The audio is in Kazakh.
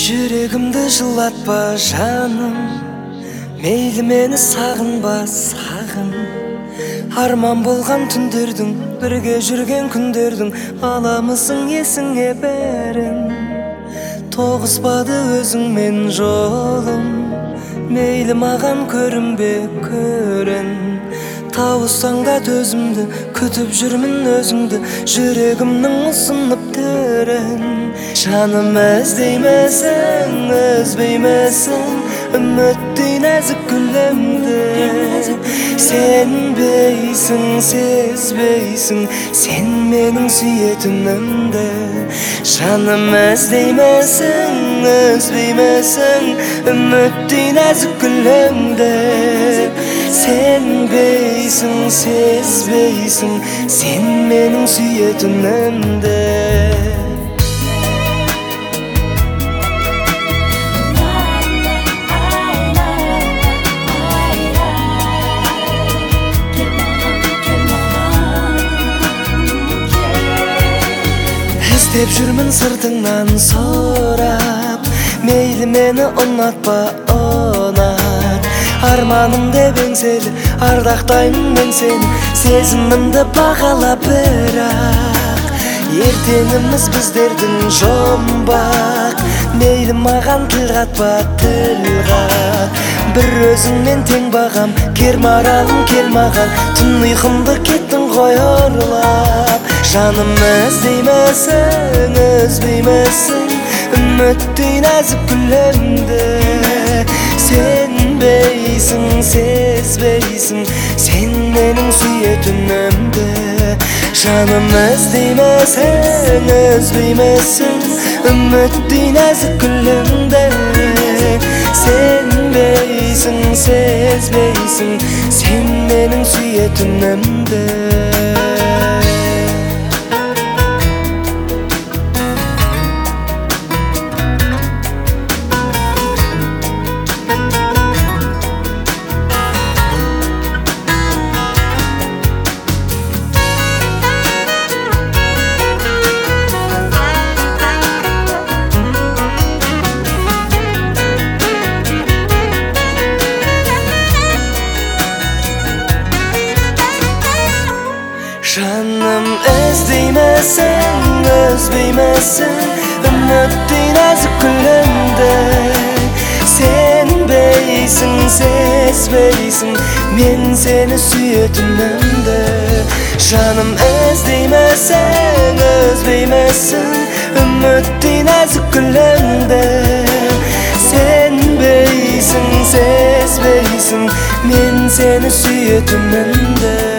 Жүрегімді жылатпа жаным, мейлі мені сағынба сағын. Арман болған түндердің, бірге жүрген күндердің, аламысың есіңе бәрін. Тоғыспады өзіңмен жолым, мейлі маған көрінбе көрін. Тауыссаң да төзімді, күтіп жүрмін өзіңді, жүрегімнің ұсынып түрін. Жаным іздеймісің, үзбеймісің, үміттей нәзік гүлімді. Сенбейсің, сезбейсің, сен менің сүйетінімді. Жаным іздеймісің, үзбеймісің, үміттей нәзік гүлімді. Сенбейсің, сезбейсің, сен менің сүйетінімді. Іздеп жүрмін сыртыңнан сұрап, мейлі мені ұнатпа ұнат. Арманым деп еңселі, ардақтаймын мен сені, сезімімді бағала бірақ. Ертеңіміз біздердің жұмбақ, мейлі маған тіл қатпа тіл қат. Бір өзіңмен тең бағам, кер маралым кел маған, түн ұйқымды кеттің ғой ұрлап. Жаным іздеймісің, үзбеймісің, үміттей нәзік гүлімді. Сенбейсің, сезбейсің, сен менің сүйетінімді. Жаным іздеймісің, үзбеймісің, үміттей нәзік гүлімді. Сенбейсің, сезбейсің, сен менің сүйетінімді. Жаным іздеймісің, үзбеймісің, үміттей нәзік гүлімді. Сенбейсің, сезбейсің, мен сені сүйетінімді. Жаным іздеймісің, үзбеймісің, үміттей нәзік гүлімді. Сенбейсің, сезбейсің, мен сені сүйетінімді.